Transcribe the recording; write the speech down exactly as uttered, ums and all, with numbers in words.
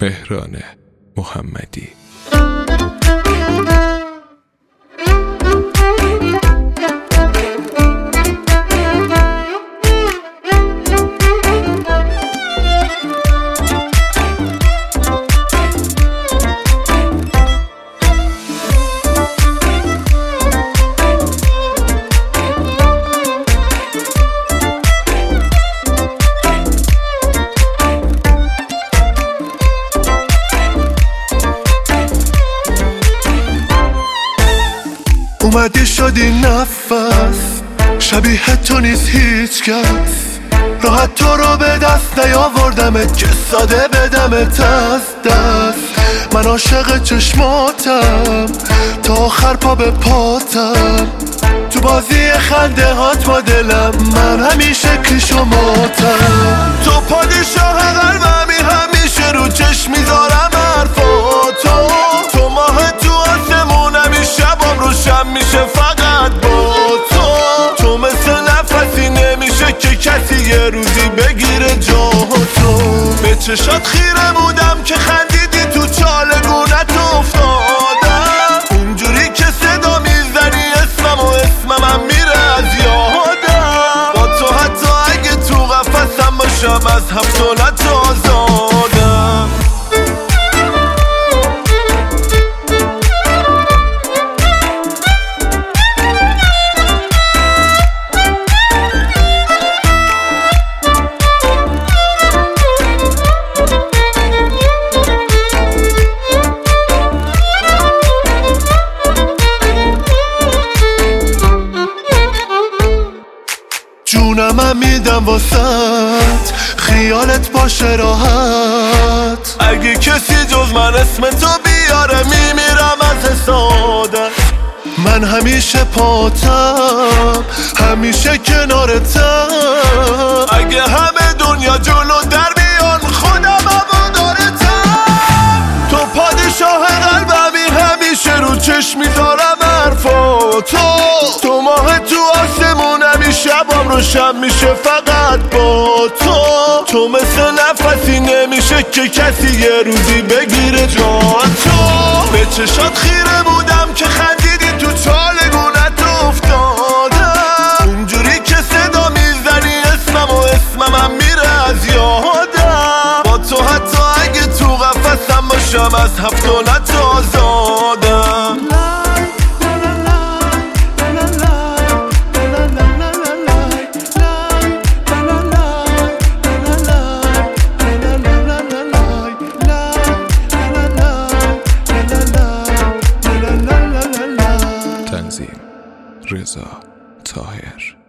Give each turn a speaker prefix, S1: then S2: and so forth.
S1: مهران محمدی.
S2: اومدی شدی نفس، شبیه تو نیست هیچ کس. راحت تو رو به دست نیاوردمت که ساده بدمت از دست. من عاشق چشماتم تا آخر پا به پاتم، تو بازی خنده هات با دلم من همیشه کیش و ماتم. تو پادشاه قلبمی، همیشه رو چشم میذارم حرفاتو. تو ماه تو آسمونمی، شبام روشن میشه فقط با تو. تو مثل نفسی نمیشه که کسی یه روزی بگیره جاتو. به چشات خیره بودم که خندیدی، تو چالگونت افتادم. اونجوری که صدا میزنی اسمم و اسمم میره از یادم. با تو حتی اگه تو قفسم باشم از هفتونت آزادم. جونم میدم واسط، خیالت باشه راحت. اگه کسی جز من اسم تو بیاره میمیرم از حسادت. من همیشه پاتم، همیشه کنارتم. اگه همه دنیا جلو در بیان خودم هوادارتم. تو پادشاه قلبمی، همیشه رو چشم میذارم حرفاتو. تو ماه تو آسمونمی، شبام روشن میشه فقط با تو. تو مثل نفسی نمیشه که کسی یه روزی بگیره جاتو. به چشات خیره بودم که خندیدی، تو چالگونت افتادم. اونجوری که صدا میزنی اسمم و اسمم میره از یادم. با تو حتی اگه تو قفسم باشم از هفتونت آزادم.
S1: تنظیم رضا طاهر.